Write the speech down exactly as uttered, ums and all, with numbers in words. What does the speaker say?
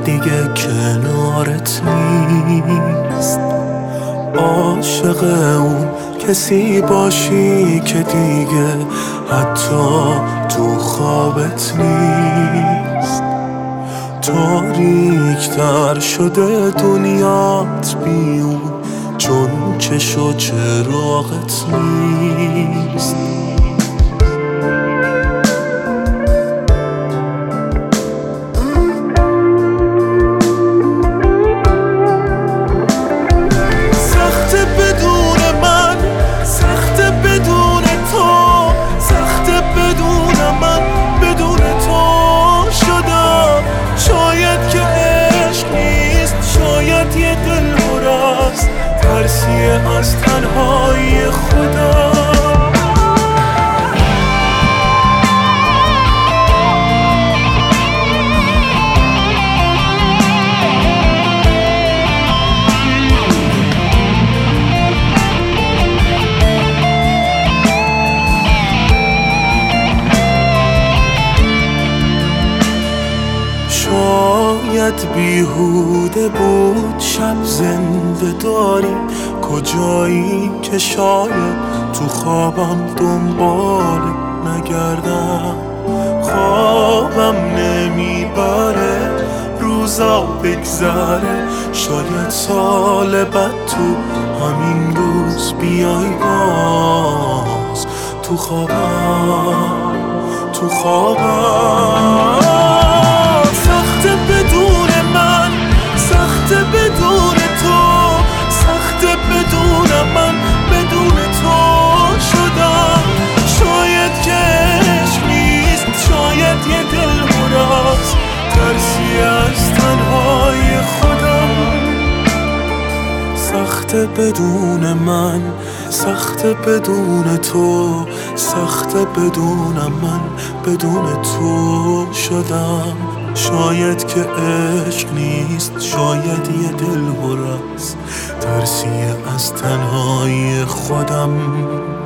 دیگه کنارت نیست. عاشق اون کسی باشی که دیگه حتی تو خوابت نیست. تاریک‌تر شده دنیات بیون چون چش و چراغت نیست. ترسیه از تنهایی خدا. شاید بیهوده بود شب زنده داری، کجایی که شاید تو خوابم دنبال نگردم. خوابم نمیبره روزا بگذره، شاید سال بعد تو همین روز بیای باز تو خوابم تو خوابم. سخته بدون من، سخته بدون تو، سخته بدون من، بدون تو شدم. شاید که عشق نیست، شاید یه دل هراست، ترسی از تنهای خودم. سخته بدون من، سخته بدون تو، سخته بدون من، بدون تو شدم. شاید که عشق نیست، شاید یه دل هراست، ترسی از تنهای خودم.